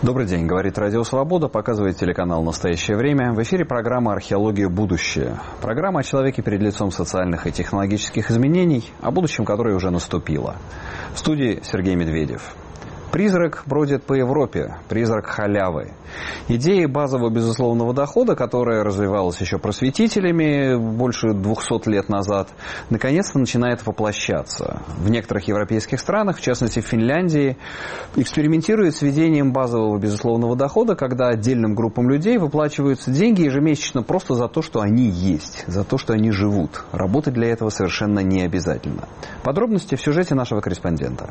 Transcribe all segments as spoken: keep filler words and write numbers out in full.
Добрый день, говорит Радио Свобода, показывает телеканал «Настоящее время». В эфире программа «Археология. Будущее». Программа о человеке перед лицом социальных и технологических изменений, о будущем, которое уже наступило. В студии Сергей Медведев. Призрак бродит по Европе, призрак халявы. Идея базового безусловного дохода, которая развивалась еще просветителями больше двухсот лет назад, наконец-то начинает воплощаться. В некоторых европейских странах, в частности в Финляндии, экспериментируют с введением базового безусловного дохода, когда отдельным группам людей выплачиваются деньги ежемесячно просто за то, что они есть, за то, что они живут. Работать для этого совершенно не обязательно. Подробности в сюжете нашего корреспондента.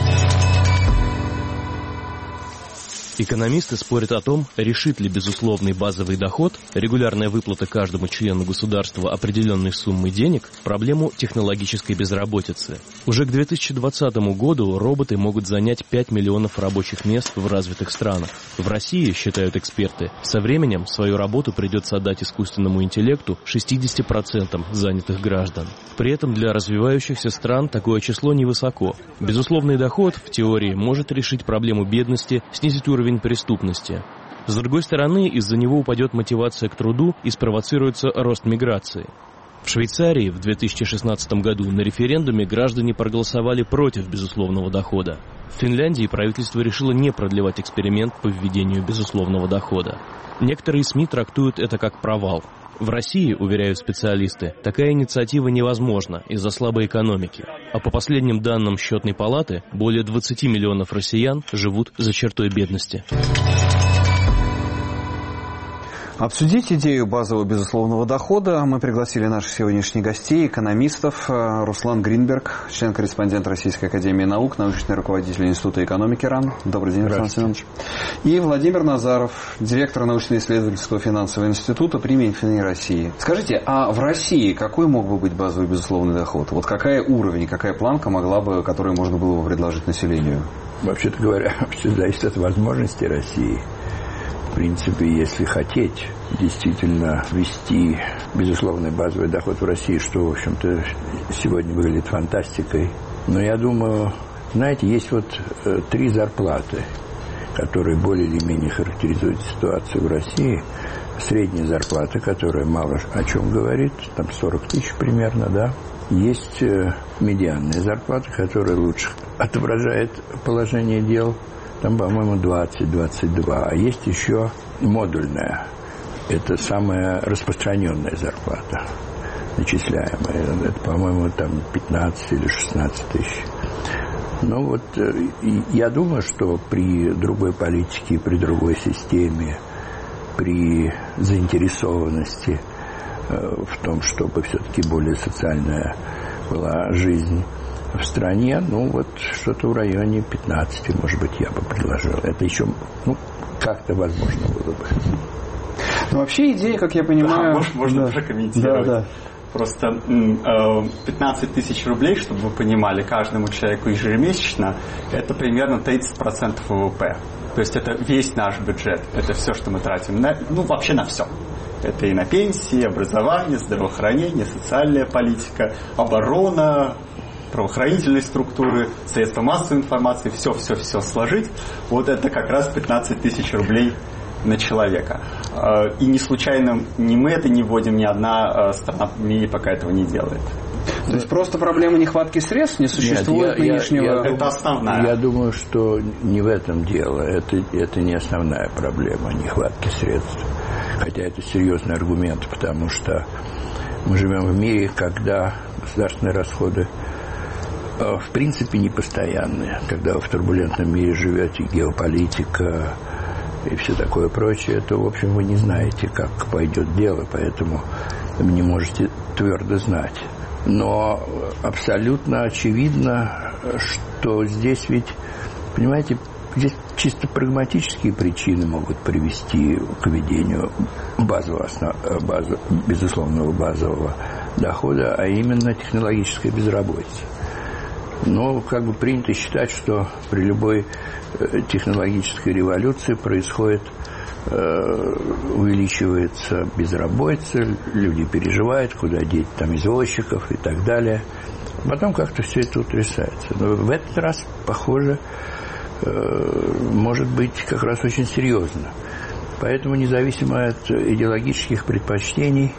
Экономисты спорят о том, решит ли безусловный базовый доход, регулярная выплата каждому члену государства определенной суммы денег, проблему технологической безработицы. Уже к две тысячи двадцатому году роботы могут занять пять миллионов рабочих мест в развитых странах. В России, считают эксперты, со временем свою работу придется отдать искусственному интеллекту шестидесяти процентам занятых граждан. При этом для развивающихся стран такое число невысоко. Безусловный доход, в теории, может решить проблему бедности, снизить уровень преступности. С другой стороны, из-за него упадет мотивация к труду и спровоцируется рост миграции. В Швейцарии в две тысячи шестнадцатом году на референдуме граждане проголосовали против безусловного дохода. В Финляндии правительство решило не продлевать эксперимент по введению безусловного дохода. Некоторые СМИ трактуют это как провал. В России, уверяют специалисты, такая инициатива невозможна из-за слабой экономики. А по последним данным Счетной палаты, более двадцати миллионов россиян живут за чертой бедности. Обсудить идею базового безусловного дохода мы пригласили наших сегодняшних гостей, экономистов. Руслан Гринберг, член-корреспондент Российской академии наук, научный руководитель Института экономики РАН. Добрый день, Руслан Семенович. И Владимир Назаров, директор научно-исследовательского финансового института при Минфине России. Скажите, а в России какой мог бы быть базовый безусловный доход? Вот какая уровень, какая планка могла бы, которую можно было бы предложить населению? Вообще-то говоря, все зависит от возможностей России. В принципе, если хотеть действительно ввести безусловный базовый доход в России, что, в общем-то, сегодня выглядит фантастикой. Но я думаю, знаете, есть вот э, три зарплаты, которые более или менее характеризуют ситуацию в России. Средняя зарплата, которая мало о чем говорит, там сорок тысяч примерно, да. Есть э, медианная зарплата, которая лучше отображает положение дел. Там, по-моему, двадцать-двадцать два. А есть еще модульная. Это самая распространенная зарплата, начисляемая. Это, по-моему, там пятнадцать или шестнадцать тысяч. Ну вот, я думаю, что при другой политике, при другой системе, при заинтересованности в том, чтобы все-таки более социальная была жизнь в стране, ну вот что-то в районе пятнадцати, может быть, я бы предложил. Это еще, ну, как-то возможно было бы. Ну, вообще идея, как я понимаю... Да, можно да. прокомментировать. Да, да. Просто пятнадцать тысяч рублей, чтобы вы понимали, каждому человеку ежемесячно, это примерно тридцать процентов ВВП. То есть это весь наш бюджет. Это все, что мы тратим, на, ну, вообще на все. Это и на пенсии, образование, здравоохранение, социальная политика, оборона, правоохранительные структуры, средства массовой информации, все-все-все сложить, вот это как раз пятнадцать тысяч рублей на человека. И не случайно ни мы это не вводим, ни одна страна в мире пока этого не делает. То есть просто проблема нехватки средств не существует? Нет, я, нынешнего... Я, я, это основная. Я думаю, что не в этом дело. Это, это не основная проблема нехватки средств. Хотя это серьезный аргумент, потому что мы живем в мире, когда государственные расходы в принципе непостоянные. Когда вы в турбулентном мире живете, геополитика и все такое прочее, то, в общем, вы не знаете, как пойдет дело, поэтому вы не можете твердо знать. Но абсолютно очевидно, что здесь ведь, понимаете, здесь чисто прагматические причины могут привести к введению базового, основ... базового, безусловного базового дохода, а именно технологическая безработица. Но как бы принято считать, что при любой технологической революции происходит, э, увеличивается безработица, люди переживают, куда деть там извозчиков и так далее. Потом как-то все это утрясается. Но в этот раз, похоже, может быть как раз очень серьезно. Поэтому, независимо от идеологических предпочтений,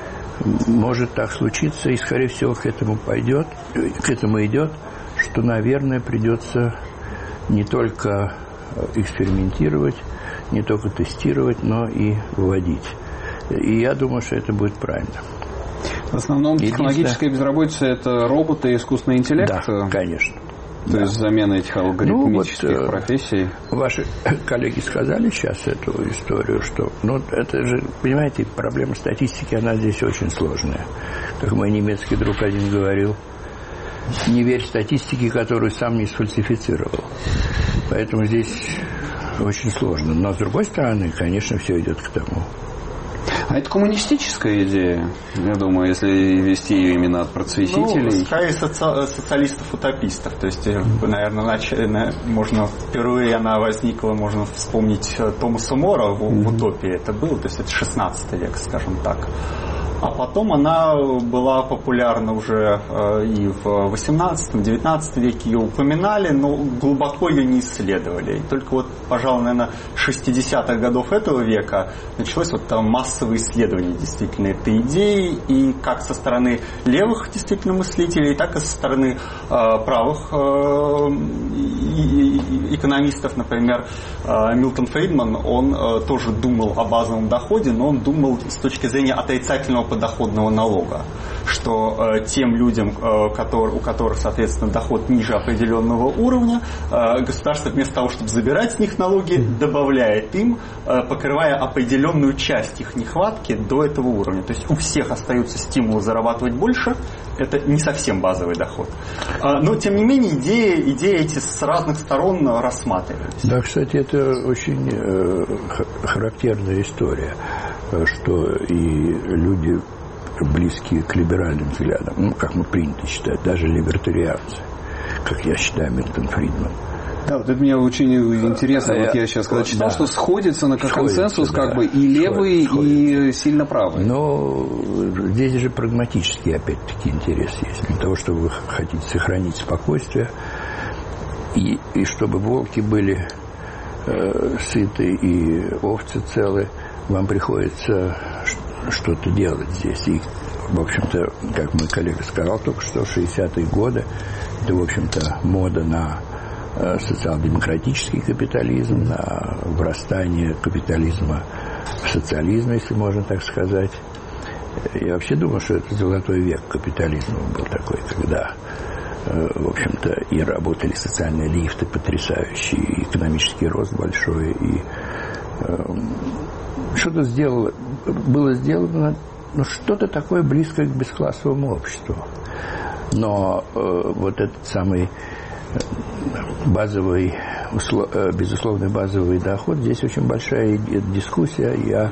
может так случиться, и, скорее всего, к этому пойдет, к этому идет, что, наверное, придется не только экспериментировать, не только тестировать, но и вводить. И я думаю, что это будет правильно. В основном технологическая безработица – это роботы и искусственный интеллект? Да, конечно. То да. есть замена этих алгоритмических ну, вот, профессий? Ваши коллеги сказали сейчас эту историю, что, ну, это же, понимаете, проблема статистики, она здесь очень сложная. Как мой немецкий друг один говорил, не верь статистике, которую сам не сфальсифицировал. Поэтому здесь очень сложно. Но, с другой стороны, конечно, все идет к тому. А это коммунистическая идея, я думаю, если вести ее именно от просветителей? Ну, скорее соци... социалистов-утопистов. То есть, наверное, нач... можно впервые она возникла, можно вспомнить Томаса Мора в, mm-hmm. в «Утопии» это было, то есть это шестнадцатый век, скажем так. А потом она была популярна уже и в восемнадцатом-девятнадцатом веке, ее упоминали, но глубоко ее не исследовали. И только вот, пожалуй, наверное, с шестидесятых годов этого века началось вот там массовое исследование действительно этой идеи, и как со стороны левых действительно мыслителей, так и со стороны э, правых э, экономистов. Например, э, Милтон Фридман, он э, тоже думал о базовом доходе, но он думал с точки зрения отрицательного подоходного налога, что э, тем людям, э, который, у которых, соответственно, доход ниже определенного уровня, э, государство вместо того, чтобы забирать с них налоги, добавляет им, э, покрывая определенную часть их нехватки до этого уровня. То есть у всех остаются стимулы зарабатывать больше, это не совсем базовый доход. Э, но, тем не менее, идеи, идеи эти с разных сторон рассматривались. Да, кстати, это очень э, характерная история, что и люди, близкие к либеральным взглядам, ну, как мы принято считать, даже либертарианцы, как я считаю, Милтон Фридман. Да, вот это мне очень интересно. А вот я, я сейчас когда читал, да. что сходится на консенсус, как да. бы и левый, сходится. И сильно правый. Но здесь же прагматический, опять-таки, интерес есть. Для того, чтобы вы хотите сохранить спокойствие, и, и чтобы волки были э, сыты и овцы целы, вам приходится что-то делать здесь. И, в общем-то, как мой коллега сказал только что, шестидесятые годы, это, в общем-то, мода на э, социал-демократический капитализм, на врастание капитализма в социализм, если можно так сказать. Я вообще думаю, что это золотой век капитализма был такой, когда, э, в общем-то, и работали социальные лифты потрясающие, и экономический рост большой, и э, что-то сделало, было сделано, ну, что-то такое близкое к бесклассовому обществу. Но э, вот этот самый базовый, услов, э, безусловный базовый доход, здесь очень большая дискуссия. Я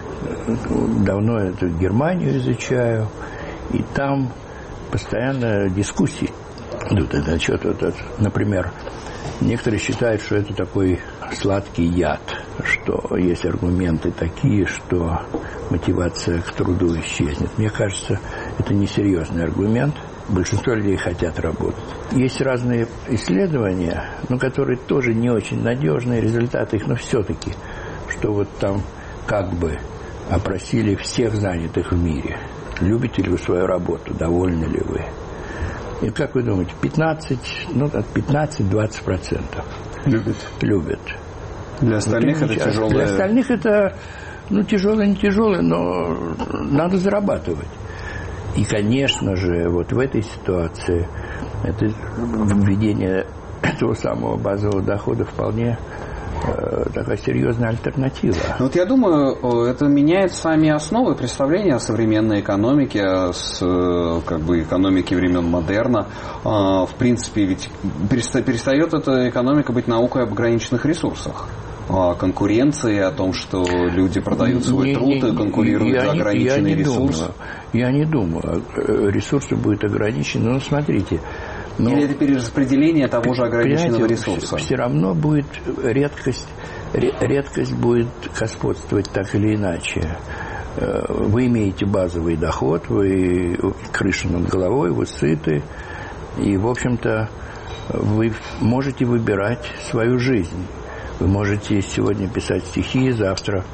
давно эту Германию изучаю, и там постоянно дискуссии идут. Это что-то, это, например, некоторые считают, что это такой сладкий яд, что есть аргументы такие, что мотивация к труду исчезнет. Мне кажется, это несерьезный аргумент. Большинство людей хотят работать. Есть разные исследования, но которые тоже не очень надежные, результаты их, но все-таки, что вот там как бы опросили всех занятых в мире. Любите ли вы свою работу? Довольны ли вы? И как вы думаете, пятнадцать, ну, от пятнадцати-двадцати процентов любят. Любят. Для остальных это тяжелое. Для остальных это, ну, тяжелое, не тяжелое, но надо зарабатывать. И, конечно же, вот в этой ситуации это введение этого самого базового дохода вполне э, такая серьезная альтернатива. Вот я думаю, это меняет сами основы представления о современной экономике, с, как бы, экономике времен модерна. В принципе, ведь перестает эта экономика быть наукой об ограниченных ресурсах. О конкуренции, о том, что люди продают свой не, труд не, и конкурируют за ограниченный ресурс. Думаю, я не думаю. Ресурсы будут ограничены. Но смотрите. Но, Или это перераспределение того же ограниченного ресурса? Все равно будет редкость, редкость будет господствовать так или иначе. Вы имеете базовый доход, вы крыша над головой, вы сыты. И, в общем-то, вы можете выбирать свою жизнь. Вы можете сегодня писать стихи, завтра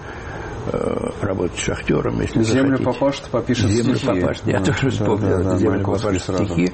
э, работать шахтером, если Землю захотите. попашет, попишет Землю стихи. попашет. Я да, тоже вспомнил. да, да, Землю попашет стихи.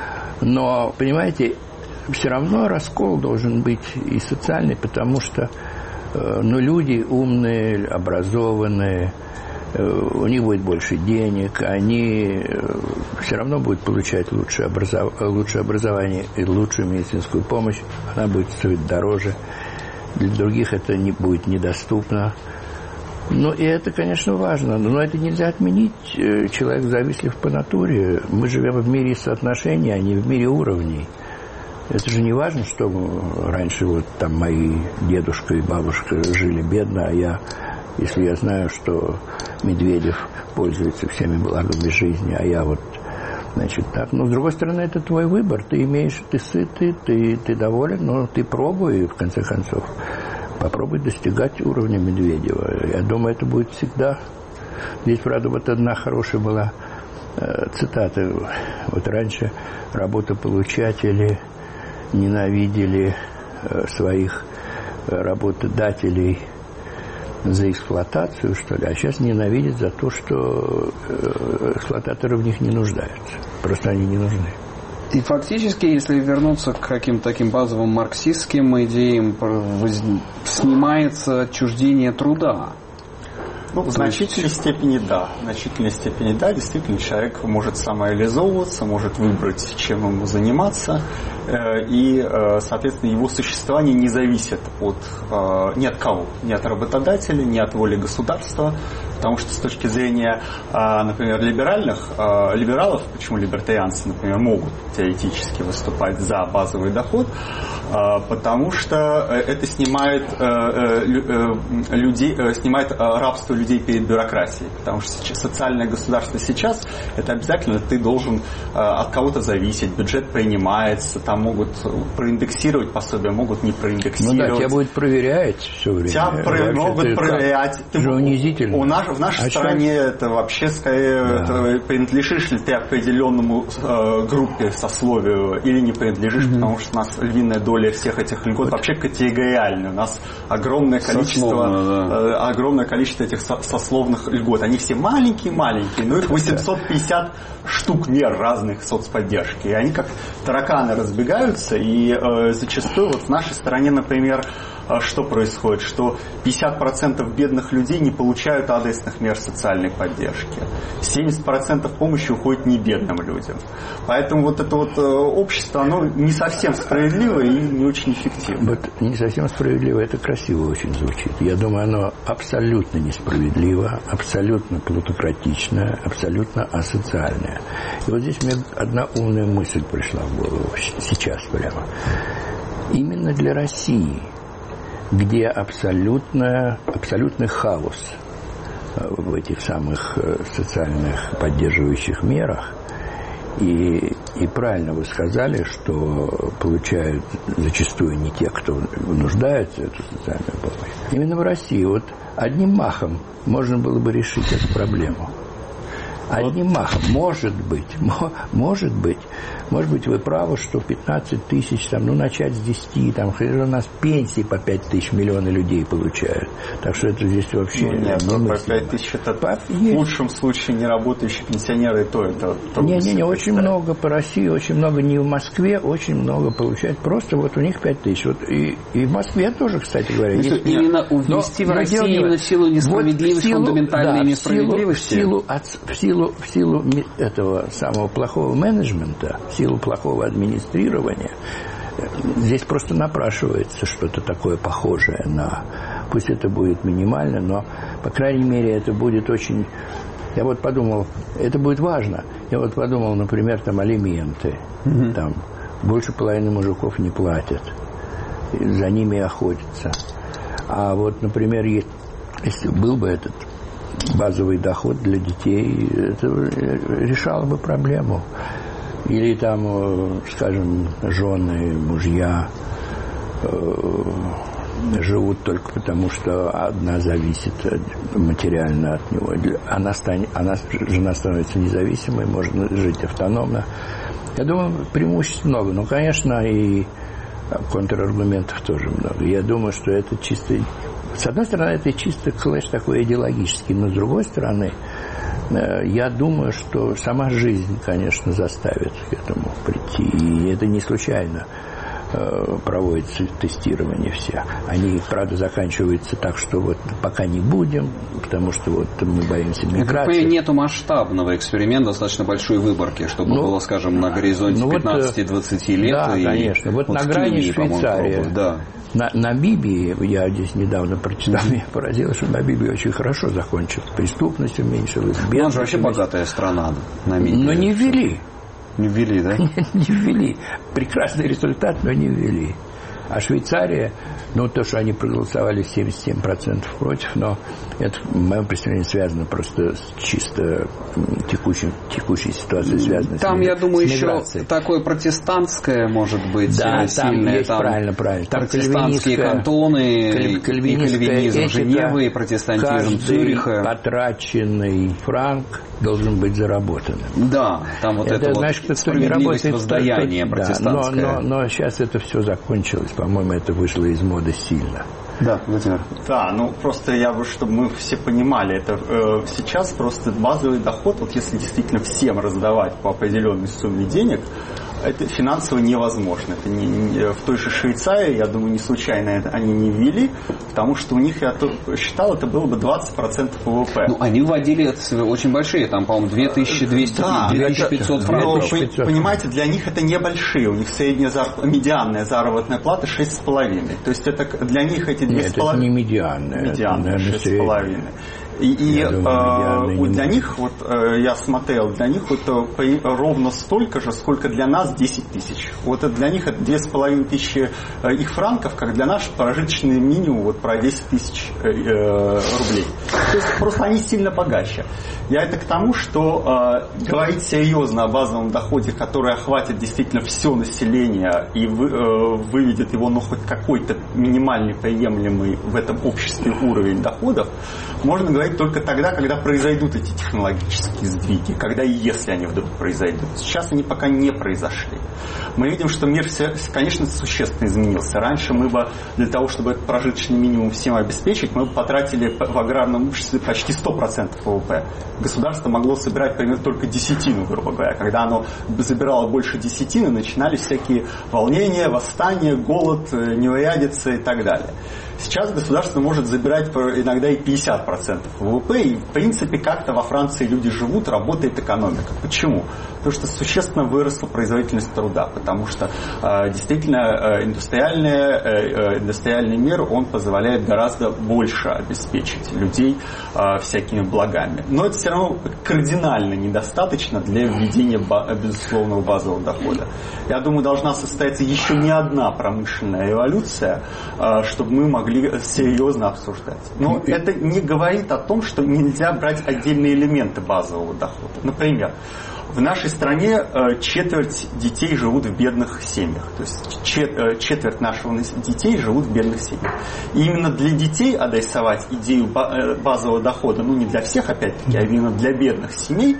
Но, понимаете, все равно раскол должен быть и социальный, потому что э, ну, люди умные, образованные, э, у них будет больше денег, они э, все равно будут получать лучшее, образов... лучшее образование и лучшую медицинскую помощь. Она будет стоить дороже. Для других это не будет недоступно. Ну, и это, конечно, важно. Но это нельзя отменить. Человек завистлив по натуре. Мы живем в мире соотношений, а не в мире уровней. Это же не важно, что раньше вот там мои дедушка и бабушка жили бедно, а я, если я знаю, что Медведев пользуется всеми благами жизни, а я вот, значит, так. Но, с другой стороны, это твой выбор. Ты имеешь, ты сытый, ты, ты доволен, но ты пробуй, в конце концов. Попробуй достигать уровня Медведева. Я думаю, это будет всегда. Здесь, правда, вот одна хорошая была э, цитата. Вот раньше работополучатели ненавидели э, своих э, работодателей за эксплуатацию, что ли, а сейчас ненавидят за то, что э, эксплуататоры в них не нуждаются. Просто они не нужны. И фактически, если вернуться к каким-то таким базовым марксистским идеям, снимается отчуждение труда. Ну, в значительной степени да. В значительной степени да. Действительно, человек может самореализовываться, может выбрать, чем ему заниматься. И, соответственно, его существование не зависит от, ни от кого. Ни от работодателя, ни от воли государства. Потому что с точки зрения, например, либеральных, либералов, почему либертарианцы, например, могут теоретически выступать за базовый доход, потому что это снимает, людей, снимает рабство людей перед бюрократией. Потому что социальное государство сейчас, это обязательно ты должен от кого-то зависеть, бюджет принимается, там могут проиндексировать пособия, могут не проиндексировать. Ну да, тебя будут проверять все время. Тебя про- могут проверять. Ты, же унизительно. У нас, в нашей а стране что? Это вообще скорее да. это, принадлежишь ли ты определенному э, группе, сословию или не принадлежишь, mm-hmm. потому что у нас львиная доля всех этих льгот вот. Вообще категориальная. У нас огромное количество, Сословно, да. э, огромное количество этих со- сословных льгот. Они все маленькие-маленькие, но их восемьсот пятьдесят штук мер разных соцподдержки. И они как тараканы разбегаются, и э, зачастую вот в нашей стране, например, э, что происходит? Что пятьдесят процентов бедных людей не получают адресных мер социальной поддержки. семьдесят процентов помощи уходит не бедным людям. Поэтому вот это вот э, общество, оно не совсем справедливо и не очень эффективно. Вот не совсем справедливо, это красиво очень звучит. Я думаю, оно абсолютно несправедливо, абсолютно плутократично, абсолютно асоциальное. И вот здесь мне одна умная мысль пришла в голову сейчас прямо. Именно для России, где абсолютно, абсолютный хаос в этих самых социальных поддерживающих мерах, и, и правильно вы сказали, что получают зачастую не те, кто нуждается в эту социальную помощь. Именно в России вот одним махом можно было бы решить эту проблему. Одним махом. Может быть, может быть, может быть, вы правы, что пятнадцать тысяч, там, ну, начать с десяти, там, у нас пенсии по пять тысяч миллионы людей получают. Так что это здесь вообще... Ну, нет, по пять тысяч это по... в лучшем случае неработающие пенсионеры, и то это... Не-не-не, очень много по России, очень много, не в Москве, очень много получают. Просто вот у них пять тысяч. Вот и, и в Москве тоже, кстати говоря. Есть... Именно увести в Россию именно в силу несправедливости, вот фундаментальной да, несправедливости? В силу, от, в силу В силу этого самого плохого менеджмента, в силу плохого администрирования, здесь просто напрашивается что-то такое похожее на... Пусть это будет минимально, но, по крайней мере, это будет очень... Я вот подумал, это будет важно. Я вот подумал, например, там алименты. Mm-hmm. Там больше половины мужиков не платят. За ними охотятся. А вот, например, если был бы этот... базовый доход для детей, это решало бы проблему. Или там, скажем, жены, мужья э, живут только потому, что одна зависит материально от него. Она, станет, она, жена становится независимой, может жить автономно. Я думаю, преимуществ много. Но, конечно, и контраргументов тоже много. Я думаю, что это чисто... С одной стороны, это чисто клэш такой идеологический, но с другой стороны, я думаю, что сама жизнь, конечно, заставит к этому прийти. И это не случайно проводится тестирование все. Они, правда, заканчиваются так, что вот пока не будем, потому что вот мы боимся миграции. Нету масштабного эксперимента, достаточно большой выборки, чтобы ну, было, скажем, на горизонте ну, пятнадцати-двадцати лет. Да, и конечно. Вот, вот на грани Швейцарии. Да. На Намибии, я здесь недавно прочитал, меня поразило, что Намибия очень хорошо закончилась. Преступность уменьшилась, бедность. Ну, он же вообще богатая страна, Намибия. Но не ввели. Не ввели, да? Не ввели. Прекрасный результат, но не ввели. А Швейцария, ну, то, что они проголосовали семьдесят семь процентов против, но это, в моем представлении, связано просто с чисто текущей, текущей ситуацией, связанной там, с Там, я думаю, с еще такое протестантское, может быть, да, сильное. Там есть, там правильно, правильно. Там протестантские кантоны, каль, и кальвинизм этика, Женевы, и протестантизм Цюриха. Потраченный франк должен быть заработанным. Да, там вот это, это знаешь, вот кто не работает, воздаяние протестантское. Да, но, но, но сейчас это все закончилось. По-моему, это вышло из моды сильно. Да, Владимир. Да, ну просто я бы, чтобы мы все понимали, это э, сейчас просто базовый доход, вот если действительно всем раздавать по определенной сумме денег, это финансово невозможно. Это не, не, в той же Швейцарии, я думаю, не случайно это они не ввели, потому что у них, я то, считал, это было бы двадцать процентов ВВП. Ну, они вводили это очень большие, там, по-моему, две тысячи двести, да, две тысячи пятьсот франков. Но, понимаете, для них это небольшие. У них средняя зарп... медианная заработная плата шесть с половиной. То есть это для них эти две с половиной... Нет, это не медианная. Медианная, шесть с половиной. И, и думаю, э, для них, вот э, я смотрел, для них вот э, ровно столько же, сколько для нас десять тысяч. Вот это для них это две с половиной тысячи э, их франков, как для нас прожиточный минимум вот про десять тысяч э, э, рублей. То есть просто они сильно богаче. Я это к тому, что э, говорить серьезно о базовом доходе, который охватит действительно все население и вы, э, выведет его на хоть какой-то минимальный приемлемый в этом обществе уровень доходов, можно говорить только тогда, когда произойдут эти технологические сдвиги, когда и если они вдруг произойдут. Сейчас они пока не произошли. Мы видим, что мир, все, конечно, существенно изменился. Раньше мы бы для того, чтобы этот прожиточный минимум всем обеспечить, мы бы потратили в аграрном обществе почти сто процентов ВВП. Государство могло собирать примерно только десятину, грубо говоря. Когда оно забирало больше десятины, начинались всякие волнения, восстания, голод, неурядицы и так далее. Сейчас государство может забирать иногда и пятьдесят процентов ВВП, и в принципе как-то во Франции люди живут, работает экономика. Почему? Потому что существенно выросла производительность труда, потому что э, действительно э, индустриальный, э, индустриальный мир, он позволяет гораздо больше обеспечить людей э, всякими благами. Но это все равно кардинально недостаточно для введения ба- безусловного базового дохода. Я думаю, должна состояться еще не одна промышленная революция, э, чтобы мы могли могли серьезно обсуждать. Но и, это не говорит о том, что нельзя брать отдельные элементы базового дохода. Например, в нашей стране четверть детей живут в бедных семьях. То есть четверть наших детей живут в бедных семьях. И именно для детей адресовать идею базового дохода, ну не для всех опять-таки, а именно для бедных семей,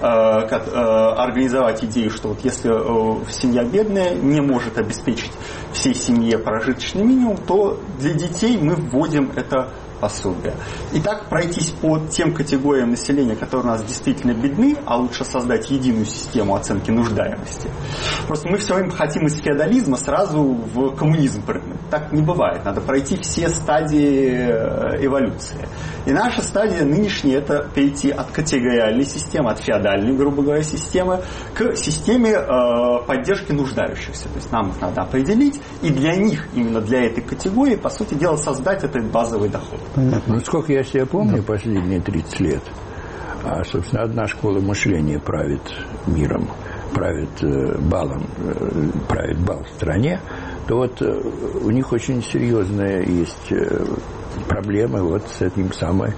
как, организовать идею, что вот если семья бедная не может обеспечить всей семье прожиточный минимум, то для детей мы вводим это пособие. И так пройтись по тем категориям населения, которые у нас действительно бедны, а лучше создать единую систему оценки нуждаемости. Просто мы все время хотим из феодализма сразу в коммунизм прыгнуть. Так не бывает. Надо пройти все стадии эволюции. И наша стадия нынешняя — это перейти от категориальной системы, от феодальной, грубо говоря, системы, к системе э, поддержки нуждающихся. То есть нам их надо определить, и для них, именно для этой категории, по сути дела, создать этот базовый доход. Ну, сколько я себя помню, последние тридцать лет, а, собственно, одна школа мышления правит миром, правит э, балом, э, правит бал в стране, то вот э, у них очень серьезная есть э, проблемы вот с этим самой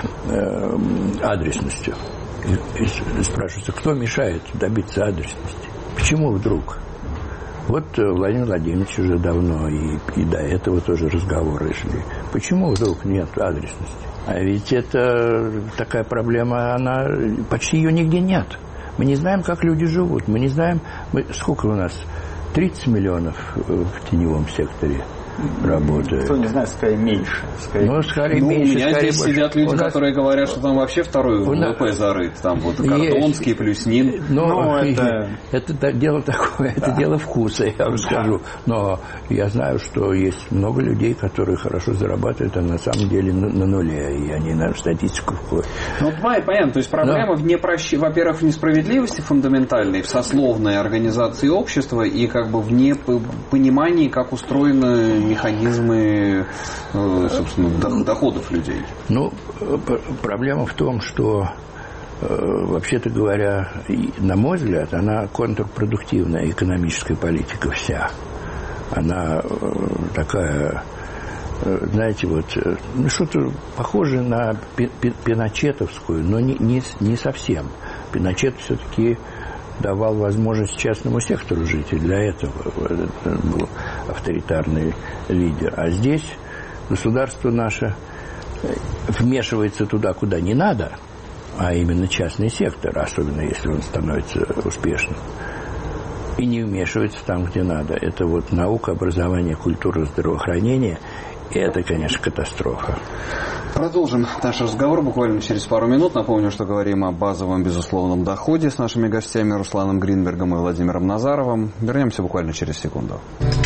э, адресностью. И, и спрашивается, кто мешает добиться адресности? Почему вдруг? Вот Владимир Владимирович уже давно, и, и до этого тоже разговоры шли. Почему вдруг нет адресности? А ведь это такая проблема, она почти ее нигде нет. Мы не знаем, как люди живут. Мы не знаем, мы, сколько у нас, тридцать миллионов в теневом секторе работает. Кто не знает, скорее меньше. Скорее. Ну, скорее ну, меньше, у меня скорее здесь больше. сидят люди, у нас... которые говорят, что там вообще второй ВВП зарыт. Там вот Картонский, Плюснин. Но ну, это... это дело такое, это да. дело вкуса, я вам скажу. Но я знаю, что есть много людей, которые хорошо зарабатывают, а на самом деле на, на нуле. И они, наверное, в статистику входят. Ну, понятно. То есть проблема, Но... в непрощ... во-первых, в несправедливости фундаментальной, в сословной организации общества и как бы в непонимании, как устроены механизмы, собственно, доходов людей. Ну, проблема в том, что, вообще-то говоря, на мой взгляд, она контрпродуктивная, экономическая политика вся. Она такая, знаете, вот, ну, что-то похоже на пиночетовскую, но не, не, не совсем. Пиночет все-таки давал возможность частному сектору жить, и для этого был авторитарный лидер. А здесь государство наше вмешивается туда, куда не надо, а именно частный сектор, особенно если он становится успешным, и не вмешивается там, где надо. Это вот наука, образование, культура, здравоохранение. И это, конечно, катастрофа. Продолжим наш разговор буквально через пару минут. Напомню, что говорим о базовом безусловном доходе с нашими гостями Русланом Гринбергом и Владимиром Назаровым. Вернемся буквально через секунду.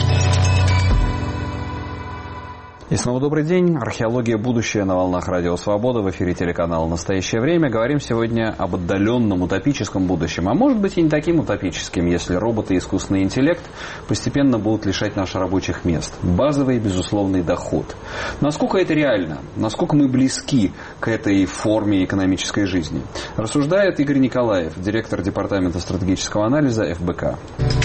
И снова добрый день. Археология будущее на волнах Радио Свобода. В эфире телеканала «Настоящее время». Говорим сегодня об отдаленном утопическом будущем. А может быть и не таким утопическим, если роботы и искусственный интеллект постепенно будут лишать нас рабочих мест. Базовый безусловный доход. Насколько это реально? Насколько мы близки к этой форме экономической жизни? Рассуждает Игорь Николаев, директор департамента стратегического анализа эф бэ ка.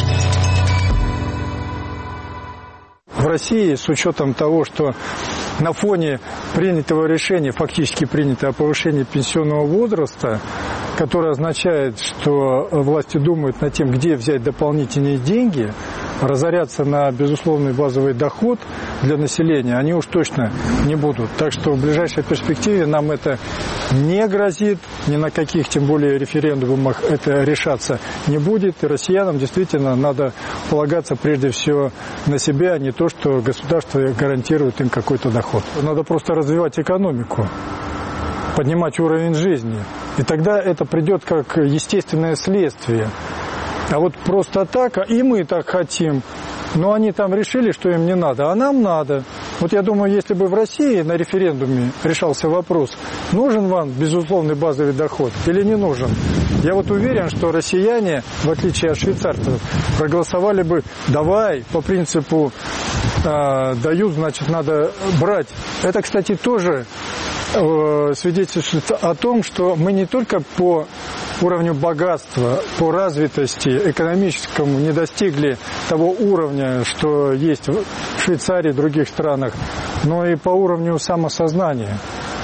В России, с учетом того, что на фоне принятого решения, фактически принятого о повышении пенсионного возраста, которое означает, что власти думают над тем, где взять дополнительные деньги, разоряться на безусловный базовый доход для населения, они уж точно не будут. Так что в ближайшей перспективе нам это не грозит, ни на каких, тем более, референдумах это решаться не будет. И россиянам действительно надо полагаться прежде всего на себя, а не то, что государство гарантирует им какой-то доход. Надо просто развивать экономику, поднимать уровень жизни. И тогда это придет как естественное следствие. А вот просто так, и мы так хотим, но они там решили, что им не надо, а нам надо. Вот я думаю, если бы в России на референдуме решался вопрос, нужен вам безусловный базовый доход или не нужен, я вот уверен, что россияне, в отличие от швейцарцев, проголосовали бы «давай», по принципу э, «дают, значит, надо брать». Это, кстати, тоже э, свидетельствует о том, что мы не только по уровню богатства, по развитости экономическому не достигли того уровня, что есть в Швейцарии и других странах, но и по уровню самосознания.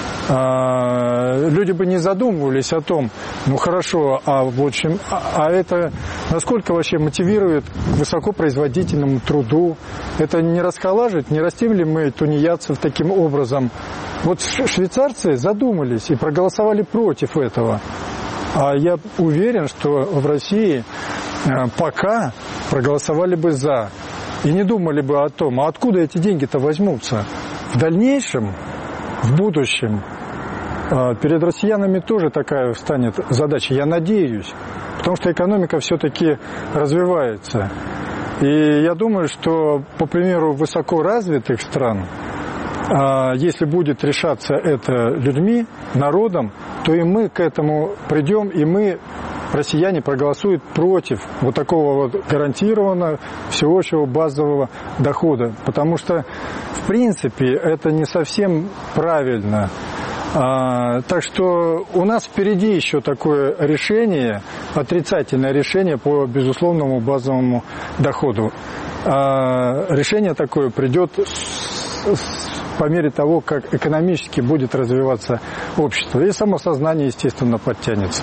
Люди бы не задумывались о том, ну хорошо, а в общем, а, а это насколько вообще мотивирует к высокопроизводительному труду? Это не расхолаживает, не растим ли мы тунеядцев таким образом? Вот швейцарцы задумались и проголосовали против этого. А я уверен, что в России пока проголосовали бы за. И не думали бы о том, а откуда эти деньги-то возьмутся. В дальнейшем, в будущем, перед россиянами тоже такая станет задача, я надеюсь. Потому что экономика все-таки развивается. И я думаю, что, по примеру высокоразвитых стран, если будет решаться это людьми, народом, то и мы к этому придем, и мы, россияне, проголосуют против вот такого вот гарантированного всеобщего базового дохода. Потому что, в принципе, это не совсем правильно. А, так что у нас впереди еще такое решение, отрицательное решение по безусловному базовому доходу. А, решение такое придет с, с по мере того, как экономически будет развиваться общество. И самосознание, естественно, подтянется.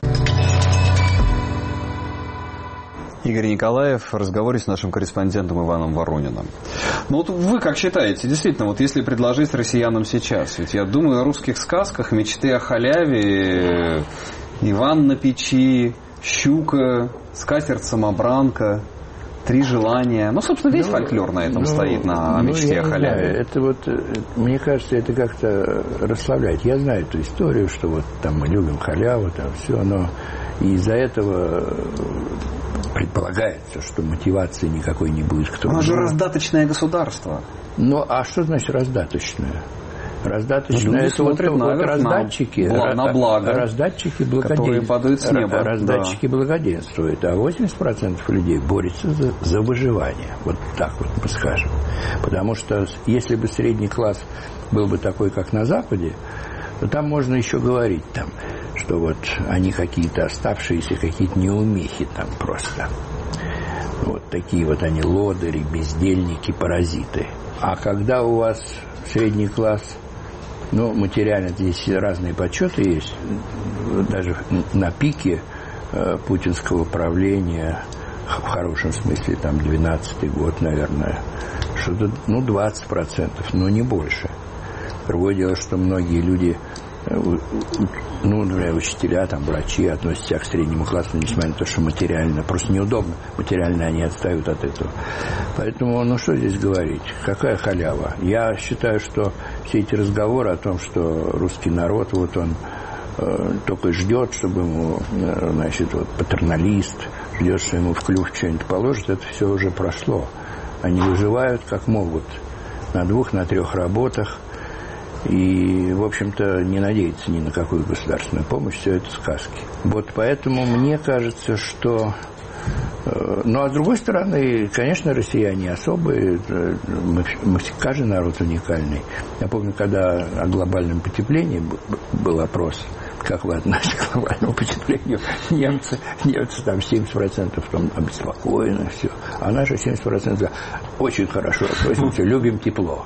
Игорь Николаев в разговоре с нашим корреспондентом Иваном Ворониным. Ну вот вы как считаете, действительно, вот если предложить россиянам сейчас, ведь я думаю о русских сказках, мечты о халяве, Иван на печи, щука, скатерть-самобранка, три желания. Ну, собственно, весь ну, фольклор на этом ну, стоит, на ну, мечте о халяве. Это вот, мне кажется, это как-то расслабляет. Я знаю эту историю, что вот там мы любим халяву, там все, но из-за этого предполагается, что мотивации никакой не будет. Кто У нас же раздаточное государство. Ну, а что значит раздаточное? Раздаточное, это вот, вот раздатчики, на, на благо, раздатчики благоденствуют, раздатчики благоденствуют, а восемьдесят процентов людей борются за, за выживание. Вот так вот мы скажем. Потому что если бы средний класс был бы такой, как на Западе, то там можно еще говорить, там, что вот они какие-то оставшиеся, какие-то неумехи там просто. Вот такие вот они лодыри, бездельники, паразиты. А когда у вас средний класс, ну, материально здесь разные подсчеты есть. Даже на пике э, путинского правления, в хорошем смысле, там, двенадцатый год, наверное, что-то, ну, двадцать процентов, но не больше. Другое дело, что многие люди, э, ну, например, учителя, там, врачи относятся к среднему классу, несмотря на то, что материально, просто неудобно, материально они отстают от этого. Поэтому, ну, что здесь говорить? Какая халява? Я считаю, что все эти разговоры о том, что русский народ, вот он э, только ждет, чтобы ему, э, значит, вот патерналист, ждет, что ему в клюв что-нибудь положит, это все уже прошло. Они выживают как могут на двух, на трех работах. И, в общем-то, не надеяться ни на какую государственную помощь, все это сказки. Вот поэтому мне кажется, что... Ну, а с другой стороны, конечно, россияне особые, мы, мы, каждый народ уникальный. Я помню, когда о глобальном потеплении был опрос, как вы относитесь к глобальному потеплению, немцы, немцы там семьдесят процентов там обеспокоены, все. А наши семьдесят процентов очень хорошо относимся, любим тепло.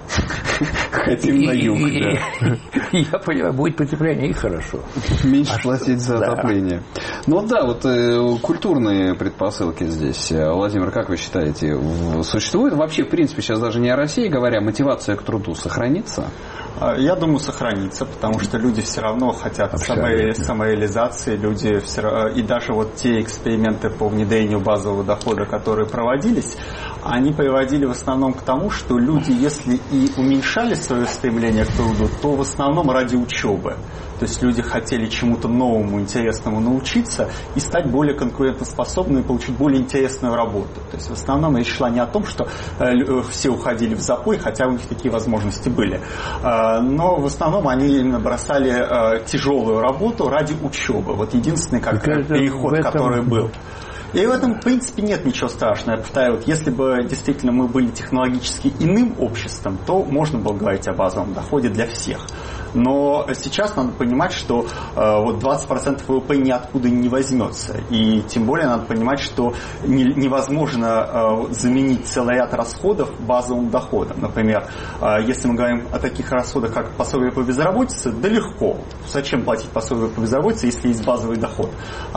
Хотим на юг, да. Я понимаю, будет потепление и хорошо. Меньше платить за отопление. Ну да, вот культурные предпосылки здесь. Владимир, как вы считаете, существует вообще, в принципе, сейчас даже не о России говоря, мотивация к труду сохранится? Я думаю, сохранится, потому что люди все равно хотят самой, самореализации, люди все равно, и даже вот те эксперименты по внедрению базового дохода, которые проводились, они приводили в основном к тому, что люди, если и уменьшали свое стремление к труду, то в основном ради учебы. То есть люди хотели чему-то новому, интересному научиться и стать более конкурентоспособными, получить более интересную работу. То есть в основном речь шла не о том, что э, все уходили в запой, хотя у них такие возможности были. Э, но в основном они бросали э, тяжелую работу ради учебы. Вот единственный как переход, этом... который был. И в этом, в принципе, нет ничего страшного. Я повторяю, вот если бы действительно мы были технологически иным обществом, то можно было говорить о базовом доходе для всех. Но сейчас надо понимать, что э, вот двадцать процентов ВВП ниоткуда не возьмется. И тем более надо понимать, что не, невозможно э, заменить целый ряд расходов базовым доходом. Например, э, если мы говорим о таких расходах, как пособие по безработице, да легко. Зачем платить пособие по безработице, если есть базовый доход?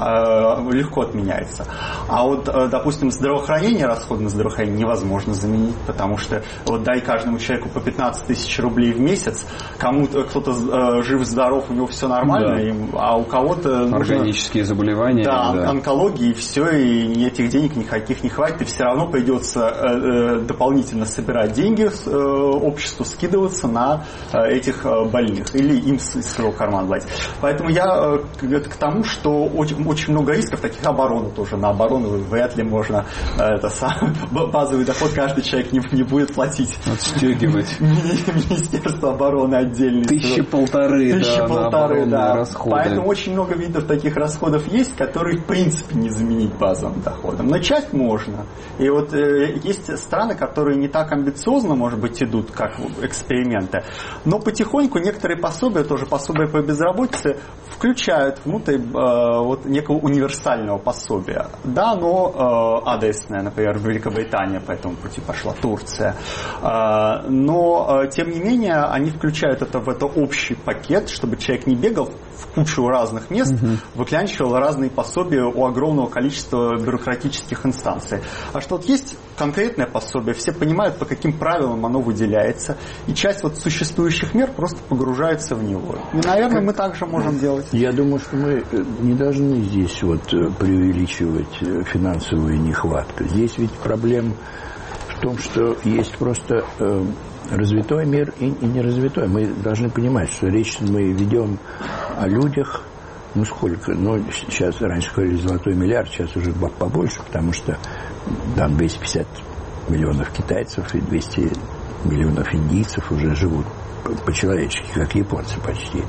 Э, легко отменяется. А вот, э, допустим, здравоохранение, расходы на здравоохранение невозможно заменить, потому что вот дай каждому человеку по пятнадцать тысяч рублей в месяц, кому-то кто-то жив-здоров, у него все нормально, да. и, а у кого-то... Органические нужно, заболевания. Да, да, онкология, и все, и этих денег никаких не хватит, и все равно придется э, дополнительно собирать деньги э, обществу, скидываться на э, этих э, больных, или им из своего кармана платить. Поэтому я э, к тому, что очень, очень много рисков, таких обороны тоже. На оборону вряд ли можно э, это сам, базовый доход каждый человек не, не будет платить. Отстегивать. Министерство обороны отдельный. Тысячи полторы, Тысячи да, полторы, да. Расходы. Поэтому очень много видов таких расходов есть, которые в принципе не заменить базовым доходом. Но часть можно. И вот э, есть страны, которые не так амбициозно, может быть, идут, как эксперименты, но потихоньку некоторые пособия, тоже пособия по безработице, включают внутрь э, вот некого универсального пособия. Да, оно э, адресное, например, в Великобритании по этому пути пошла, Турция. Э, но, э, тем не менее, они включают это в это общий пакет, чтобы человек не бегал в кучу разных мест, угу. выклянчивал разные пособия у огромного количества бюрократических инстанций. А что вот есть конкретное пособие, все понимают, по каким правилам оно выделяется, и часть вот существующих мер просто погружается в него. И, наверное, как... мы также можем делать. Я думаю, что мы не должны здесь вот преувеличивать финансовую нехватку. Здесь ведь проблема в том, что есть просто э, развитой мир и, и неразвитой. Мы должны понимать, что речь мы ведем о людях, ну сколько, ну сейчас раньше говорили золотой миллиард, сейчас уже побольше, потому что там двести пятьдесят миллионов китайцев и двести миллионов индийцев уже живут по-человечески, как японцы почти.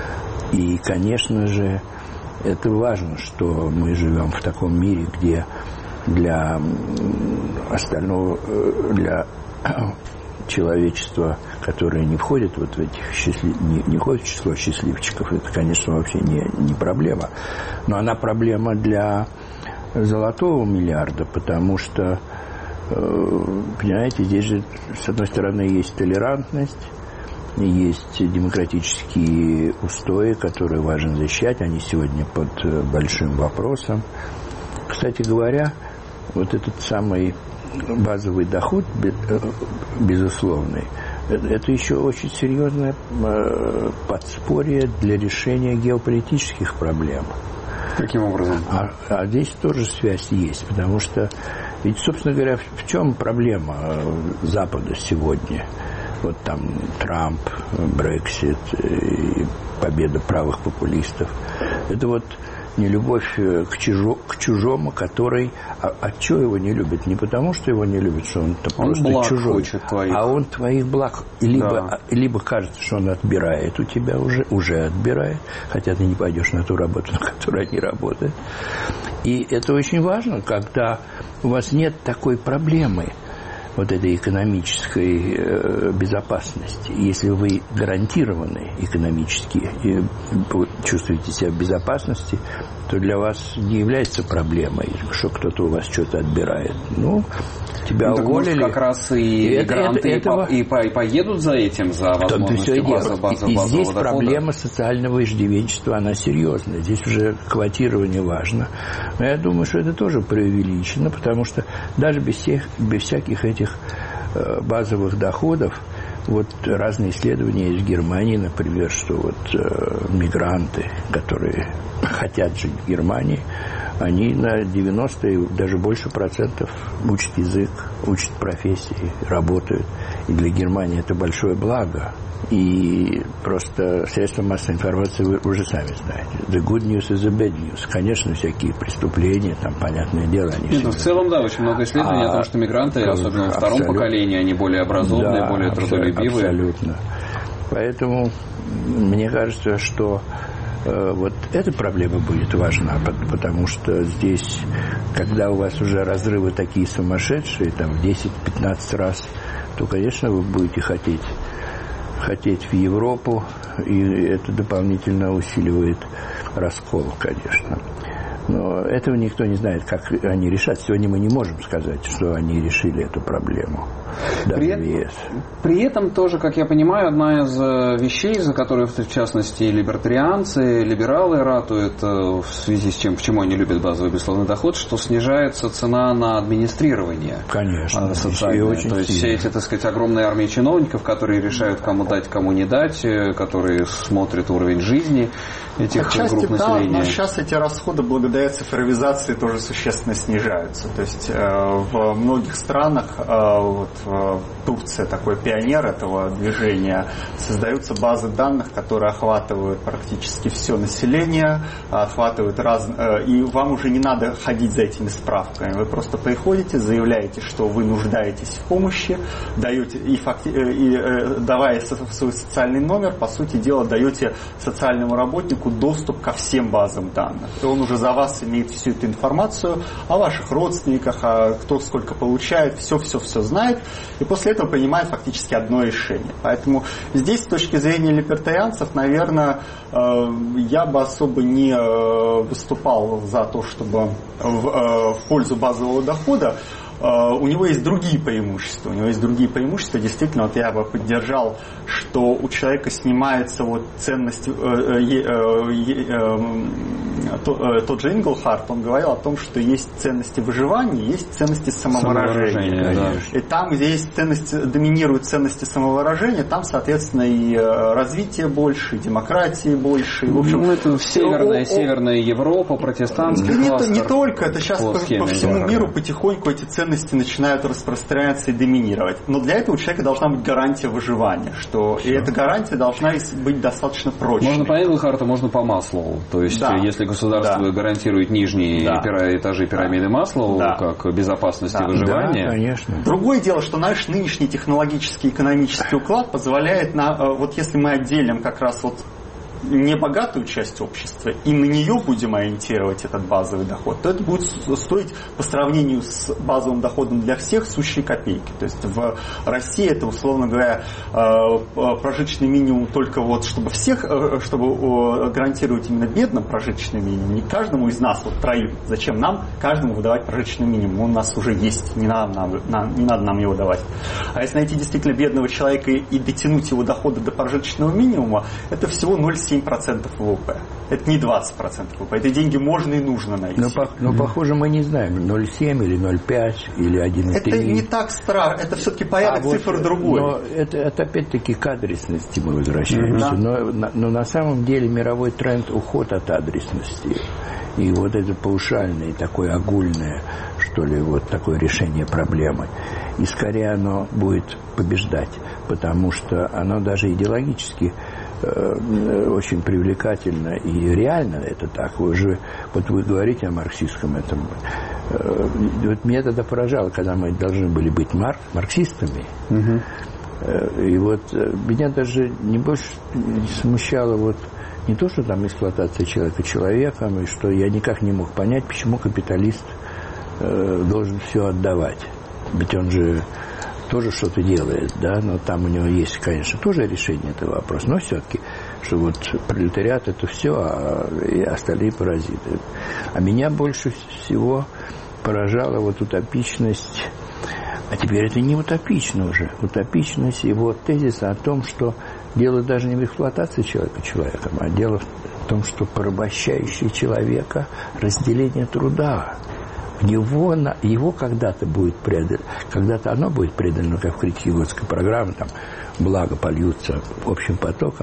И, конечно же, это важно, что мы живем в таком мире, где для остального, для человечества, которое не входит вот в этих счастлив... не, не входит в число счастливчиков, это, конечно, вообще не, не проблема. Но она проблема для золотого миллиарда, потому что, понимаете, здесь же, с одной стороны, есть толерантность, есть демократические устои, которые важно защищать, они сегодня под большим вопросом. Кстати говоря, вот этот самый базовый доход, безусловный, это еще очень серьезное подспорье для решения геополитических проблем. Каким образом? А, а здесь тоже связь есть, потому что, ведь, собственно говоря, в чем проблема Запада сегодня? Вот там Трамп, Брексит, победа правых популистов. Это вот нелюбовь к, чужо, к чужому, который... А, а чего его не любит? Не потому, что его не любит, что он-то он просто чужой. Твоих. А он твоих благ. Либо, да. либо кажется, что он отбирает у тебя уже, уже отбирает, хотя ты не пойдешь на ту работу, на которой они работают. И это очень важно, когда у вас нет такой проблемы, вот этой экономической э, безопасности. Если вы гарантированы экономически и чувствуете себя в безопасности, то для вас не является проблемой, что кто-то у вас что-то отбирает. Ну, тебя ну, уволили. Может, как раз и это, мигранты это, и, этого... по, и, по, и поедут за этим, за возможностью базы, базы, И, и здесь дохода. проблема социального иждивенчества, она серьезная. Здесь уже квотирование важно. Но я думаю, что это тоже преувеличено, потому что даже без, всех, без всяких этих базовых доходов, вот разные исследования из Германии, например, что вот э, мигранты, которые хотят жить в Германии, они на девяносто и даже больше процентов учат язык, учат профессии, работают. И для Германии это большое благо. И просто средства массовой информации вы уже сами знаете. The good news is the bad news. Конечно, всякие преступления, там, понятное дело, они... Нет, ну, в целом, да, очень много исследований а, о том, что мигранты, как, особенно во втором поколении, они более образованные, да, более трудолюбивые. Абсолютно. Поэтому мне кажется, что э, вот эта проблема будет важна, потому что здесь, когда у вас уже разрывы такие сумасшедшие, там, в десять-пятнадцать раз, то, конечно, вы будете хотеть хотеть в Европу, и это дополнительно усиливает раскол, конечно. Но этого никто не знает, как они решат. Сегодня мы не можем сказать, что они решили эту проблему. При, ЕС. при этом тоже, как я понимаю, одна из вещей, за которую, в частности, либертарианцы, либералы ратуют, в связи с чем, почему они любят базовый бессловный доход, что снижается цена на администрирование. Конечно. Социальное. Очень То есть все эти, так сказать, огромные армии чиновников, которые решают, кому дать, кому не дать, которые смотрят уровень жизни этих Отчасти, групп населения. Да, но сейчас эти расходы благодаря цифровизации тоже существенно снижаются. То есть э, в многих странах, э, вот э, Турция такой пионер этого движения, создаются базы данных, которые охватывают практически все население, охватывают раз, э, и вам уже не надо ходить за этими справками. Вы просто приходите, заявляете, что вы нуждаетесь в помощи, даете и, факти, и э, давая свой социальный номер, по сути дела, даете социальному работнику доступ ко всем базам данных. И он уже за вас имеет всю эту информацию о ваших родственниках, о кто сколько получает, все-все-все знает, и после этого принимает фактически одно решение. Поэтому здесь, с точки зрения либертарианцев, наверное, я бы особо не выступал за то, чтобы в, в пользу базового дохода. у него есть другие преимущества. У него есть другие преимущества. Действительно, вот я бы поддержал, что у человека снимается вот ценность. Тот же Инглхарт, он говорил о том, что есть ценности выживания, есть ценности самовыражения. самовыражения да. И там, где есть ценности, доминируют ценности самовыражения, там, соответственно, и развитие больше, и демократии больше. И, в общем, ну, это северная, о, Северная Европа, протестантский не, кластер. Не только, это сейчас по, по всему да. миру потихоньку эти ценности начинают распространяться и доминировать. Но для этого у человека должна быть гарантия выживания, что и эта гарантия должна быть достаточно прочной. Можно по Инглхарту, можно по Маслоу. То есть, да. если государство да. гарантирует нижние да. этажи пирамиды Маслоу, да. как безопасность да. и выживание. Да, конечно. Другое дело, что наш нынешний технологический и экономический уклад позволяет, на, вот если мы отделим как раз вот небогатую часть общества и на нее будем ориентировать этот базовый доход, то это будет стоить по сравнению с базовым доходом для всех сущие копейки. То есть в России это, условно говоря, прожиточный минимум только вот, чтобы всех, чтобы гарантировать именно бедным прожиточный минимум, не каждому из нас, вот троим. Зачем нам каждому выдавать прожиточный минимум? Он у нас уже есть, не надо нам, не надо нам его давать. А если найти действительно бедного человека и дотянуть его дохода до прожиточного минимума, это всего ноль целых семь десятых процента ВВП. Это не двадцать процентов ВВП. Эти деньги можно и нужно найти. Но, по, но похоже, мы не знаем, ноль целых семь или ноль целых пять или один целых три. Это не так страшно. Это все-таки порядок а цифр вот, другой. Но это, это опять-таки к адресности мы возвращаемся. Mm-hmm. но, но на самом деле мировой тренд уход от адресности. И вот это паушальное, такое огульное, что ли, вот такое решение проблемы. И скорее оно будет побеждать, потому что оно даже идеологически э, очень привлекательно и реально это так. Вы же, вот вы говорите о марксистском этом. Э, вот меня тогда поражало, когда мы должны были быть марк, марксистами. Угу. Э, и вот э, меня даже не больше смущало вот не то, что там эксплуатация человека человеком, и что я никак не мог понять, почему капиталист э, должен все отдавать. Ведь он же тоже что-то делает, да, но там у него есть, конечно, тоже решение этого вопроса, но все-таки, что вот пролетариат это все, а и остальные паразиты. А меня больше всего поражала вот утопичность, а теперь это не утопично уже, утопичность его тезиса о том, что дело даже не в эксплуатации человека человеком, а дело в том, что порабощающее человека разделение труда. В него, его когда-то будет предано, когда-то оно будет предано, как в критике Готской программы, там, благо польются общим потоком.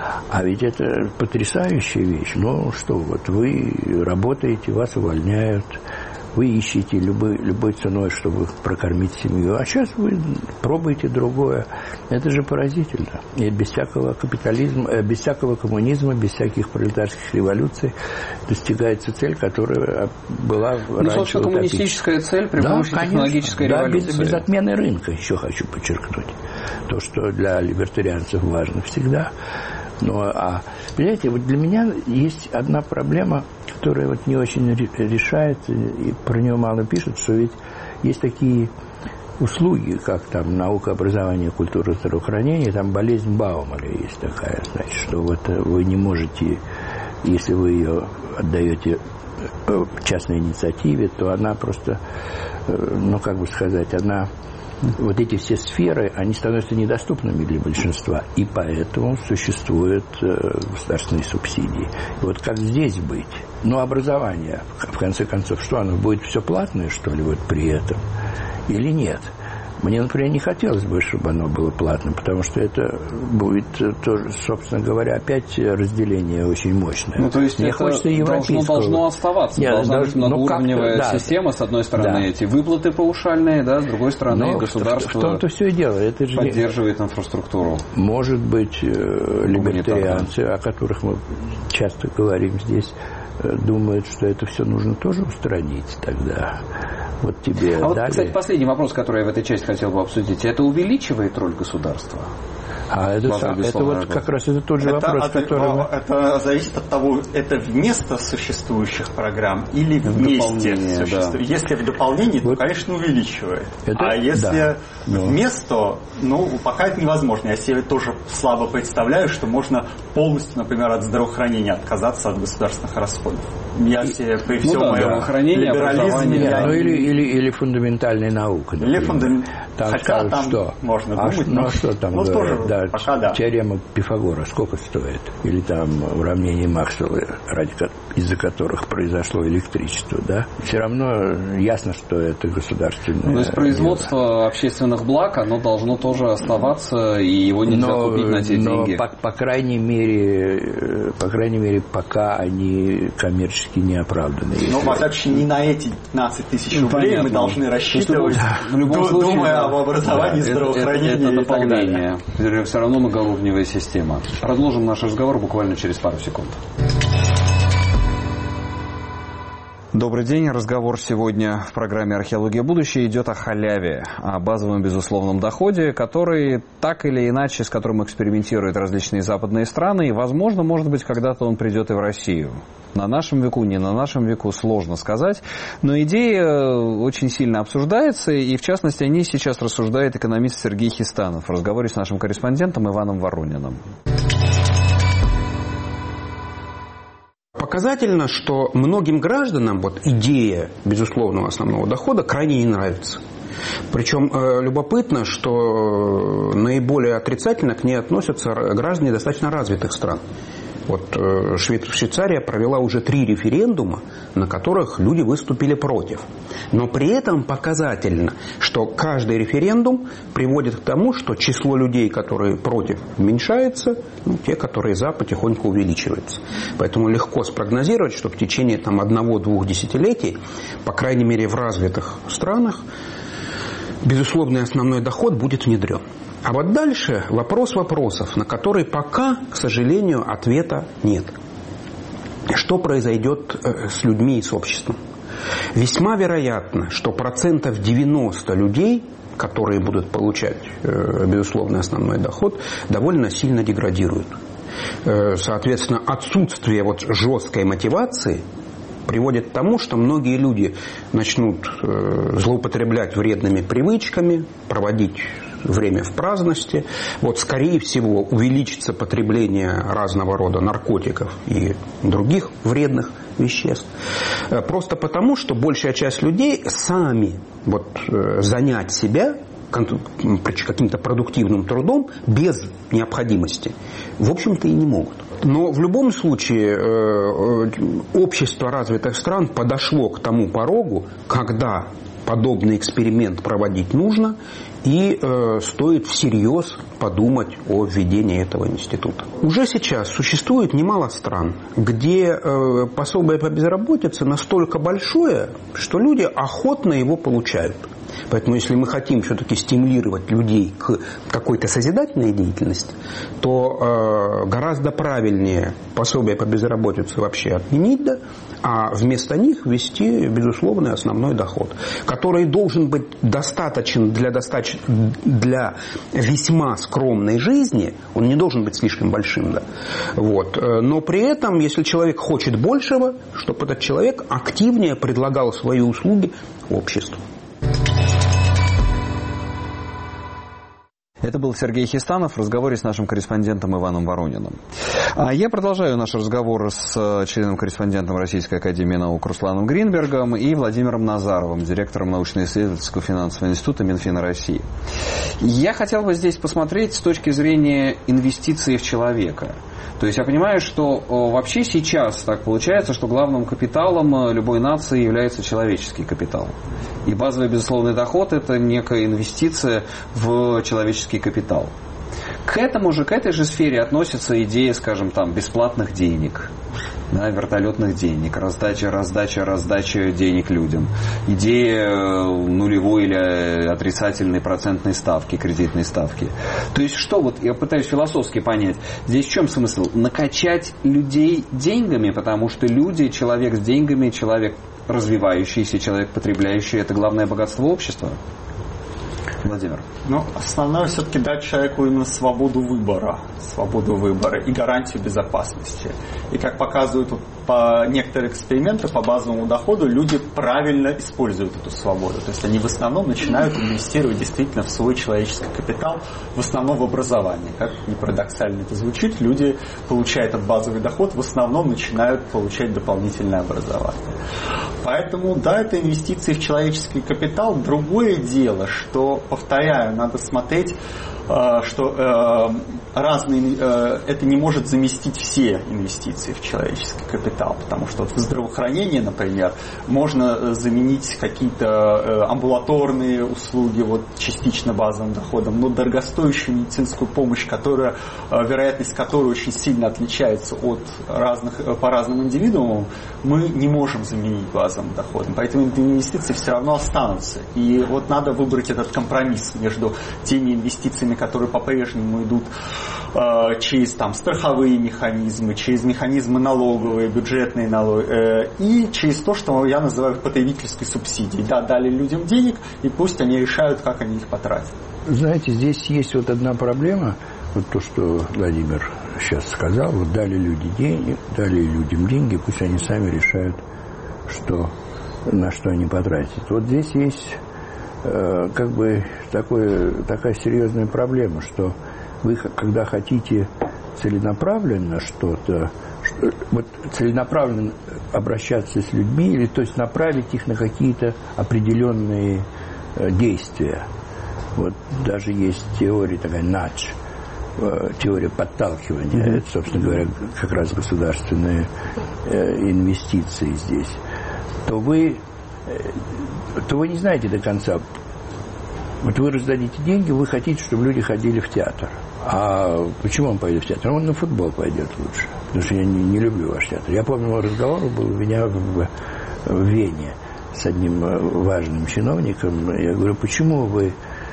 А ведь это потрясающая вещь. Ну что, вот вы работаете, вас увольняют, вы ищете любой, любой ценой, чтобы прокормить семью. А сейчас вы пробуете другое. Это же поразительно. И без всякого капитализма, без всякого коммунизма, без всяких пролетарских революций достигается цель, которая была ну, раньше собственно, коммунистическая цель при да, помощи конечно. технологической да, революции. Без, без отмены рынка, еще хочу подчеркнуть. То, что для либертарианцев важно всегда. Ну, а, понимаете, вот для меня есть одна проблема, которая вот не очень решает, и про нее мало пишут, что ведь есть такие услуги, как там наука, образование, культура, здравоохранение, там болезнь Баумана есть такая, значит, что вот вы не можете, если вы ее отдаете частной инициативе, то она просто, ну, как бы сказать, она... Вот эти все сферы, они становятся недоступными для большинства, и поэтому существуют государственные субсидии. И вот как здесь быть? Но образование, в конце концов, что оно будет все платное, что ли, вот при этом, или нет? Мне, например, не хотелось бы, чтобы оно было платным, потому что это будет, тоже, собственно говоря, опять разделение очень мощное. Ну, то есть Мне это хочется европейского... должно, должно оставаться. Нет, должна должно, быть многоуровневая ну, да. система. С одной стороны, да. эти выплаты паушальные, да, с другой стороны, но государство в том-то все и дело. Это же поддерживает инфраструктуру. Может быть, либертарианцы, о которых мы часто говорим здесь, думают, что это все нужно тоже устранить тогда. Вот тебе а дали... вот, кстати, последний вопрос, который я в этой части хотел бы обсудить. Это увеличивает роль государства? А это, сам, это вот как раз это тот же это вопрос, от, который... Это зависит от того, это вместо существующих программ или вместе существующих. Да. Если в дополнении, вот. то, конечно, увеличивает. Это, а если да. вместо, ну, пока это невозможно. Я себе тоже слабо представляю, что можно полностью, например, от здравоохранения отказаться от государственных расходов. я себе при всем ну, да, моем либерализме... Я... Ну, или, или, или фундаментальная наука. Например. Или фундаментальная. Хотя там что? можно а думать. Ну, что там ну, говорят? Тоже, да, пока да. Теорема Пифагора сколько стоит? Или там уравнение Максвелла, ради, из-за которых произошло электричество, да? Все равно ясно, что это государственное... Ну, то есть производство дело. Общественных благ, оно должно тоже оставаться, и его нельзя но, купить на те но деньги. По, по крайней мере, по крайней мере, пока они коммерчески не оправданы. Но, во всяком случае, не на эти пятнадцать тысяч рублей ну, мы должны рассчитывать, в любом ду- случае, думая да, об образовании, да, здравоохранении это, это, это и так далее. дополнение. Все равно многоуровневая система. Продолжим наш разговор буквально через пару секунд. Добрый день. Разговор сегодня в программе «Археология. Будущее» идет о халяве, о базовом безусловном доходе, который так или иначе, с которым экспериментируют различные западные страны, и, возможно, может быть, когда-то он придет и в Россию. На нашем веку, не на нашем веку, сложно сказать, но идея очень сильно обсуждается, и, в частности, о ней сейчас рассуждает экономист Сергей Хистанов в разговоре с нашим корреспондентом Иваном Ворониным. Показательно, что многим гражданам вот идея безусловного основного дохода крайне не нравится. Причем э, любопытно, что наиболее отрицательно к ней относятся граждане достаточно развитых стран. Вот э, Швейцария провела уже три референдума, на которых люди выступили против. Но при этом показательно, что каждый референдум приводит к тому, что число людей, которые против, уменьшается, ну, те, которые за, потихоньку увеличивается. Поэтому легко спрогнозировать, что в течение там, одного-двух десятилетий, по крайней мере в развитых странах, безусловный основной доход будет внедрен. А вот дальше вопрос вопросов, на который пока, к сожалению, ответа нет. Что произойдет с людьми и с обществом? Весьма вероятно, что процентов девяносто людей, которые будут получать, безусловный основной доход, довольно сильно деградируют. Соответственно, отсутствие вот жесткой мотивации приводит к тому, что многие люди начнут злоупотреблять вредными привычками, проводить время в праздности. Вот, скорее всего, увеличится потребление разного рода наркотиков и других вредных веществ. Просто потому, что большая часть людей сами вот, занять себя каким-то продуктивным трудом без необходимости, в общем-то, и не могут. Но в любом случае общество развитых стран подошло к тому порогу, когда подобный эксперимент проводить нужно, и э, стоит всерьез подумать о введении этого института. Уже сейчас существует немало стран, где э, пособие по безработице настолько большое, что люди охотно его получают. Поэтому, если мы хотим все-таки стимулировать людей к какой-то созидательной деятельности, то э, гораздо правильнее пособие по безработице вообще отменить, да, а вместо них ввести безусловный основной доход, который должен быть достаточен для, достаточно, для весьма скромной жизни, он не должен быть слишком большим, да, вот. Но при этом, если человек хочет большего, чтобы этот человек активнее предлагал свои услуги обществу. Это был Сергей Хистанов в разговоре с нашим корреспондентом Иваном Ворониным. А я продолжаю наш разговор с членом-корреспондентом Российской академии наук Русланом Гринбергом и Владимиром Назаровым, директором научно-исследовательского финансового института Минфина России. Я хотел бы здесь посмотреть с точки зрения инвестиций в человека. То есть я понимаю, что вообще сейчас так получается, что главным капиталом любой нации является человеческий капитал. И базовый безусловный доход – это некая инвестиция в человеческий капитал. К этому же, к этой же сфере относится идея, скажем, там, бесплатных денег, да, вертолетных денег, раздача, раздача, раздача денег людям, идея нулевой или отрицательной процентной ставки, кредитной ставки. То есть что, вот я пытаюсь философски понять, здесь в чем смысл? Накачать людей деньгами, потому что люди, человек с деньгами, человек развивающийся, человек потребляющий – это главное богатство общества? Владимир. Ну, основное все-таки дать человеку именно свободу выбора. Свободу выбора и гарантию безопасности. И как показывают вот по некоторым экспериментам по базовому доходу люди правильно используют эту свободу. То есть они в основном начинают инвестировать действительно в свой человеческий капитал, в основном в образование. Как ни парадоксально это звучит, люди, получая этот базовый доход, в основном начинают получать дополнительное образование. Поэтому, да, это инвестиции в человеческий капитал. Другое дело, что, повторяю, надо смотреть, что разные, это не может заместить все инвестиции в человеческий капитал, потому что вот в здравоохранении, например, можно заменить какие-то амбулаторные услуги вот, частично базовым доходом, но дорогостоящую медицинскую помощь, которая, вероятность которой очень сильно отличается от разных, по разным индивидуумам, мы не можем заменить базовым доходом. Поэтому эти инвестиции все равно останутся. И вот надо выбрать этот компромисс между теми инвестициями, которые по-прежнему идут э, через там, страховые механизмы, через механизмы налоговые, бюджетные налоги, э, и через то, что я называю потребительской субсидией. Да, дали людям денег, и пусть они решают, как они их потратят. Знаете, здесь есть вот одна проблема, вот то, что Владимир сейчас сказал, вот дали люди деньги, дали людям деньги, пусть они сами решают, что, на что они потратят. Вот здесь есть как бы такое, такая серьезная проблема, что вы, когда хотите целенаправленно что-то, что, вот целенаправленно обращаться с людьми, или то есть направить их на какие-то определенные э, действия. Вот даже есть теория такая nudge, э, теория подталкивания, mm-hmm. это, собственно говоря, как раз государственные э, инвестиции здесь. То вы то вы не знаете до конца. Вот вы раздадите деньги, вы хотите, чтобы люди ходили в театр. А почему он пойдет в театр? Он на футбол пойдет лучше. Потому что я не, не люблю ваш театр. Я помню, разговор был у меня в, в Вене с одним важным чиновником. Я говорю, почему вы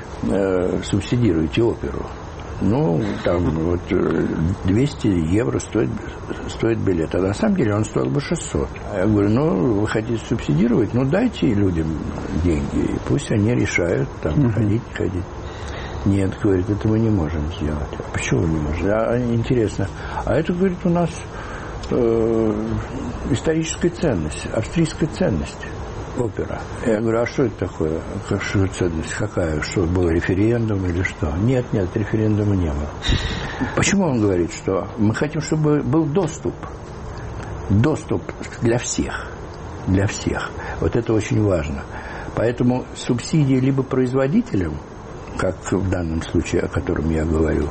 э, субсидируете оперу? Ну, там вот двести евро стоит, стоит билет. А на самом деле он стоил бы шестьсот. Я говорю, ну, вы хотите субсидировать? Ну, дайте людям деньги. И пусть они решают, там, uh-huh. ходить, ходить. Нет, говорит, это мы не можем сделать. А почему не можем? А, интересно. А это, говорит, у нас э, историческая ценность, австрийская ценность. Опера. Я говорю, а что это такое? Что ценность какая? Что, был референдум или что? Нет, нет, референдума не было. Почему он говорит, что мы хотим, чтобы был доступ? Доступ для всех. Для всех. Вот это очень важно. Поэтому субсидии либо производителям, как в данном случае, о котором я говорю,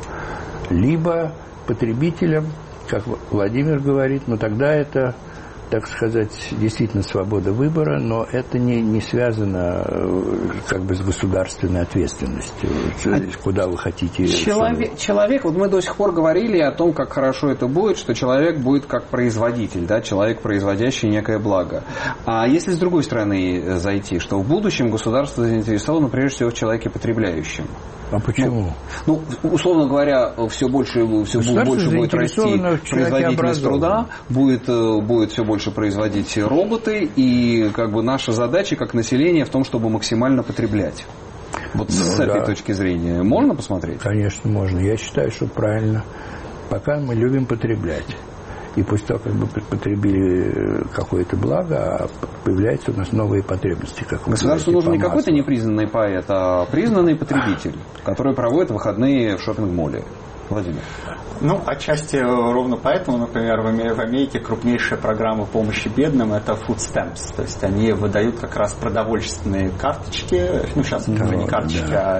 либо потребителям, как Владимир говорит, но тогда это, так сказать, действительно свобода выбора, но это не, не связано как бы с государственной ответственностью. Куда вы хотите... Человек, человек, вот мы до сих пор говорили о том, как хорошо это будет, что человек будет как производитель, да, человек, производящий некое благо. А если с другой стороны зайти, что в будущем государство заинтересовано прежде всего в человеке потребляющем? А почему? Ну, ну, условно говоря, все больше, все больше будет расти производительность труда, будет, будет все больше производить роботы, и как бы наша задача как население в том, чтобы максимально потреблять. Вот ну, с этой да. точки зрения можно посмотреть? Конечно, можно. Я считаю, что правильно. Пока мы любим потреблять. И после того, как бы потребили какое-то благо, а появляются у нас новые потребности. Как государству нужен не какой-то непризнанный поэт, а признанный потребитель, который проводит выходные в шоппинг-молле. Владимир. Ну, отчасти ровно поэтому, например, в Америке крупнейшая программа помощи бедным – это food stamps. То есть они выдают как раз продовольственные карточки, ну, сейчас это уже не карточки, да.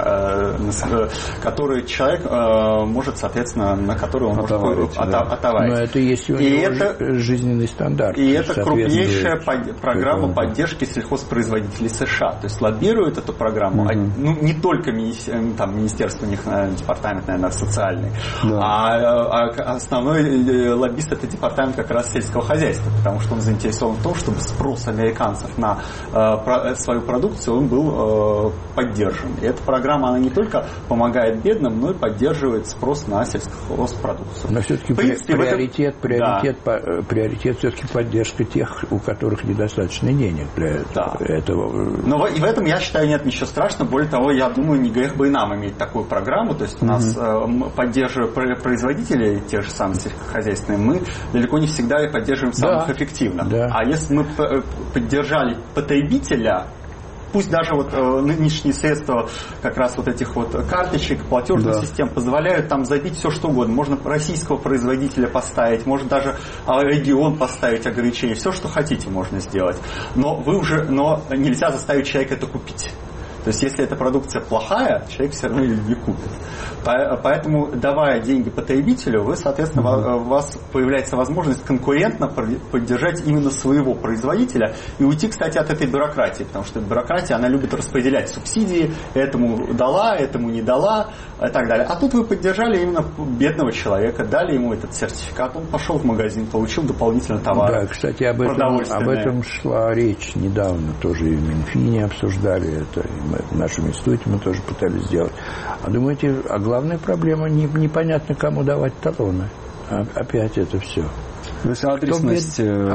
а э, которые человек э, может, соответственно, на которые он отоварить, может да. отоварить. Но это есть у него это, жизненный стандарт. И это крупнейшая программа этому. поддержки сельхозпроизводителей США. То есть лоббирует эту программу, mm-hmm. ну, не только мини, там, министерство, у них, наверное, департамент, наверное, социальный, да. А, а основной лоббист – это департамент как раз сельского хозяйства, потому что он заинтересован в том, чтобы спрос американцев на э, про, свою продукцию он был э, поддержан. И эта программа, она не только помогает бедным, но и поддерживает спрос на сельскохозпродукцию. Но все-таки принципе, приоритет, этом... приоритет, да. по, приоритет все-таки поддержка тех, у которых недостаточно денег для да. этого. Но и в этом, я считаю, нет ничего страшного. Более того, я думаю, не грех бы и нам иметь такую программу. То есть у нас mm-hmm. поддерживая производителей, тех же самых сельскохозяйственных, мы далеко не всегда и поддерживаем самых да. эффективно. Да. А если мы поддержали потребителя, пусть даже вот э, нынешние средства как раз вот этих вот карточек, платежных да. систем позволяют там забить все что угодно. Можно российского производителя поставить, можно даже э, регион поставить ограничения. Все, что хотите, можно сделать. Но вы уже, но нельзя заставить человека это купить. То есть, если эта продукция плохая, человек все равно ее не купит. Поэтому, давая деньги потребителю, вы, соответственно, mm-hmm. у вас появляется возможность конкурентно поддержать именно своего производителя и уйти, кстати, от этой бюрократии. Потому что бюрократия, она любит распределять субсидии, этому дала, этому не дала и так далее. А тут вы поддержали именно бедного человека, дали ему этот сертификат, он пошел в магазин, получил дополнительно товар. Да, кстати, об этом, об этом шла речь недавно, тоже и в Минфине обсуждали это. В нашем институте мы тоже пытались сделать. А думаете, а главная проблема не, непонятно, кому давать талоны. А, опять это все. То есть адресность...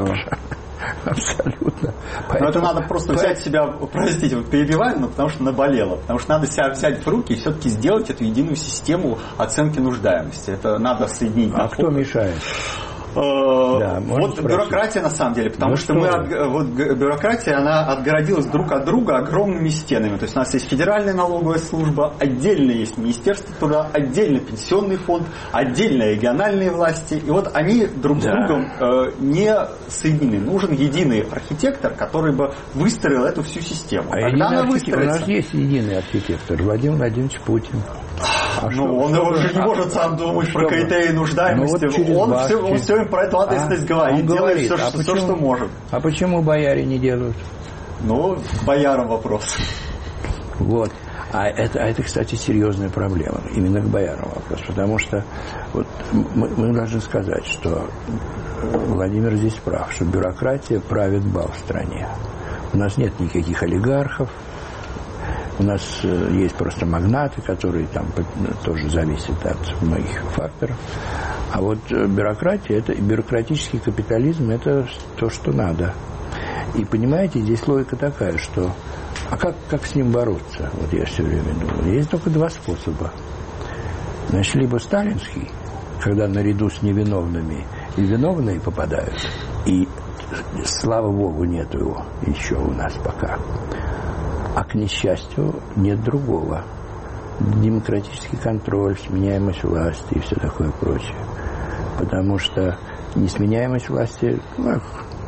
Абсолютно. Поэтому, но это надо просто поэтому... взять себя, простите, вот перебиваю, но потому что наболело. Потому что надо себя взять в руки и все-таки сделать эту единую систему оценки нуждаемости. Это надо соединить. А кто мешает? Да, вот спросить. Бюрократия на самом деле, потому ну, что, что мы от, вот, бюрократия, она отгородилась друг от друга огромными стенами. То есть у нас есть федеральная налоговая служба, отдельно есть Министерство труда, отдельно пенсионный фонд, отдельно региональные власти. И вот они друг да. с другом э, не соединены. Нужен единый архитектор, который бы выстроил эту всю систему. А Когда она выстроится... У нас есть единый архитектор, Владимир Владимирович Путин. А ну, что, он что уже не может сам думать про критерии нуждаемости. Ну, вот он, вас, все, он все им про эту адресность а, говорит. Он делает говорит, все, а что, почему, все, что может. А почему бояре не делают? Ну, к боярам вопрос. Вот. А это, а это, кстати, серьезная проблема. Именно к боярам вопрос. Потому что вот, мы, мы должны сказать, что Владимир здесь прав, что бюрократия правит бал в стране. У нас нет никаких олигархов. У нас есть просто магнаты, которые там тоже зависят от многих факторов. А вот бюрократия, это, бюрократический капитализм – это то, что надо. И понимаете, здесь логика такая, что а как, как с ним бороться? Вот я все время думаю. Есть только два способа. Значит, либо сталинский, когда наряду с невиновными и виновные попадают, и, слава богу, нету его еще у нас пока. А, к несчастью, нет другого. Демократический контроль, сменяемость власти и все такое прочее. Потому что несменяемость власти... Ну,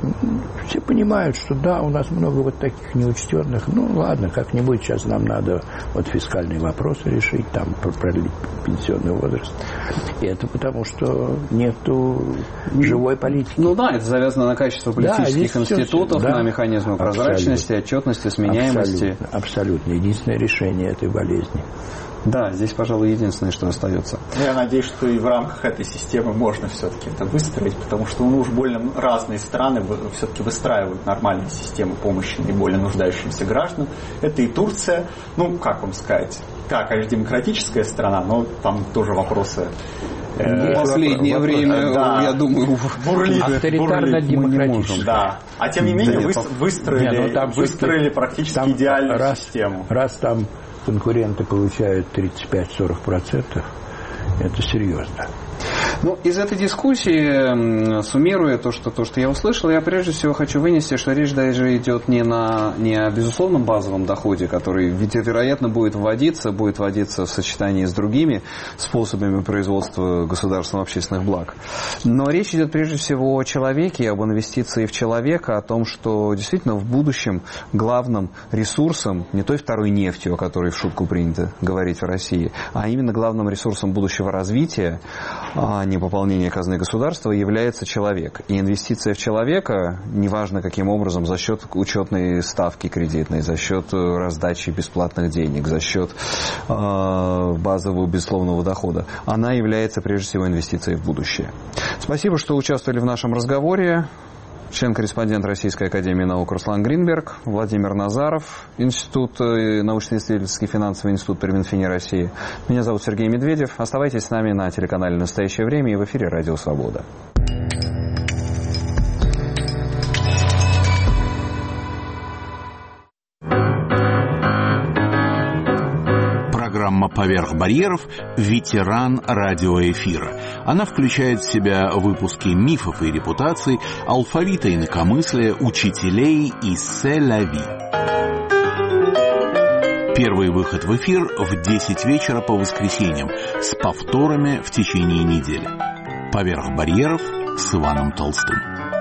все понимают, что да, у нас много вот таких неучтенных. Ну, ладно, как-нибудь сейчас нам надо вот фискальные вопросы решить, там, продлить пенсионный возраст. И это потому, что нету живой политики. Ну да, это завязано на качество политических да, институтов, все, да, на механизмы прозрачности, абсолютно. Отчетности, сменяемости. Абсолютно, абсолютно. Единственное решение этой болезни. Да, здесь, пожалуй, единственное, что остается. Я надеюсь, что и в рамках этой системы можно все-таки это выстроить, потому что ну, уж больно разные страны все-таки выстраивают нормальные системы помощи наиболее нуждающимся гражданам. Это и Турция, ну, как вам сказать, как, конечно, демократическая страна, но там тоже вопросы. В последнее вопрос, время, да, я думаю, бурлит, авторитарно-демократически. Да. А тем не менее, вы, выстроили, не, ну, выстроили практически там идеальную раз, систему. Раз там конкуренты получают тридцать пять - сорок процентов, это серьезно. Ну, из этой дискуссии, суммируя то что, то, что я услышал, я прежде всего хочу вынести, что речь даже идет не, на, не о безусловном базовом доходе, который, ведь, вероятно, будет вводиться, будет вводиться в сочетании с другими способами производства государственных общественных благ. Но речь идет прежде всего о человеке, об инвестиции в человека, о том, что действительно в будущем главным ресурсом, не той второй нефтью, о которой в шутку принято говорить в России, а именно главным ресурсом будущего развития, а не пополнение казны государства, является человек. И инвестиция в человека, неважно каким образом, за счет учетной ставки кредитной, за счет раздачи бесплатных денег, за счет э, базового безусловного дохода, она является прежде всего инвестицией в будущее. Спасибо, что участвовали в нашем разговоре. Член-корреспондент Российской академии наук Руслан Гринберг, Владимир Назаров, Институт, научно-исследовательский финансовый институт при Минфине России. Меня зовут Сергей Медведев. Оставайтесь с нами на телеканале «Настоящее время» и в эфире «Радио Свобода». Программа «Поверх барьеров» – ветеран радиоэфира. Она включает в себя выпуски мифов и репутаций, алфавита инакомыслия, учителей и «Се-ля-ви». Первый выход в эфир в десять вечера по воскресеньям с повторами в течение недели. «Поверх барьеров» с Иваном Толстым.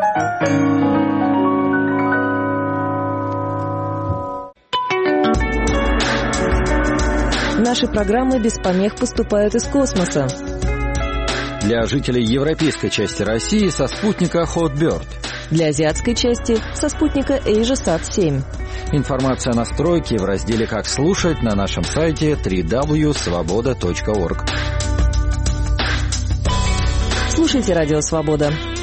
Наши программы без помех поступают из космоса. Для жителей европейской части России со спутника Hotbird. Для азиатской части со спутника AsiaSat семь. Информация о настройке в разделе «Как слушать» на нашем сайте дабл ю дабл ю дабл ю точка свобода точка орг. Слушайте «Радио Свобода».